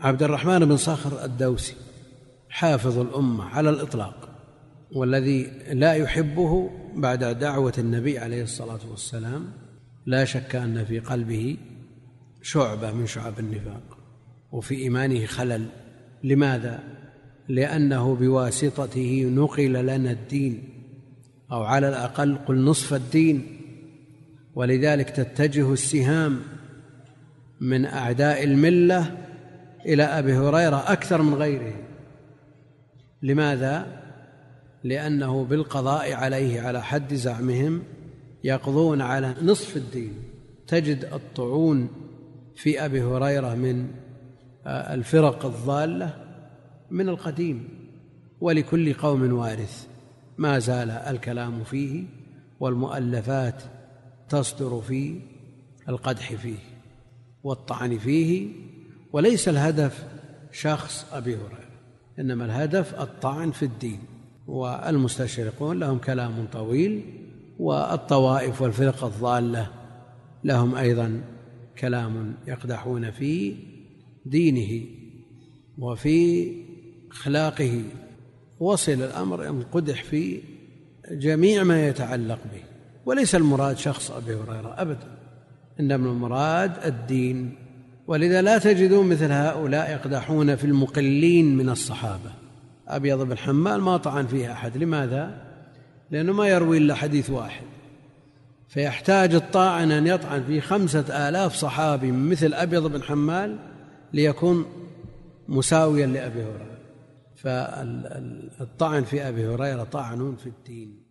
عبد الرحمن بن صخر الدوسي حافظ الأمة على الإطلاق، والذي لا يحبه بعد دعوة النبي عليه الصلاة والسلام لا شك أن في قلبه شعبة من شعب النفاق وفي إيمانه خلل. لماذا؟ لأنه بواسطته نقل لنا الدين، أو على الأقل قل نصف الدين، ولذلك تتجه السهام من أعداء الملة إلى أبي هريرة أكثر من غيره. لماذا؟ لأنه بالقضاء عليه على حد زعمهم يقضون على نصف الدين. تجد الطعون في أبي هريرة من الفرق الضالة من القديم، ولكل قوم وارث، ما زال الكلام فيه والمؤلفات تصدر في القدح فيه والطعن فيه، وليس الهدف شخص أبي هريرة، إنما الهدف الطعن في الدين. والمستشرقون لهم كلام طويل، والطوائف والفرق الضالة لهم أيضا كلام يقدحون في دينه وفي أخلاقه. وصل الأمر أن قدح في جميع ما يتعلق به، وليس المراد شخص أبي هريرة أبدا، إنما المراد الدين. ولذا لا تجدون مثل هؤلاء يقدحون في المقلين من الصحابة. أبيض بن حمال ما طعن فيها أحد. لماذا؟ لأنه ما يروي إلا حديث واحد، فيحتاج الطاعن أن يطعن في 5000 صحابي مثل أبيض بن حمال ليكون مساويا لأبي هريرة. فالطعن في أبي هريرة طعن في الدين.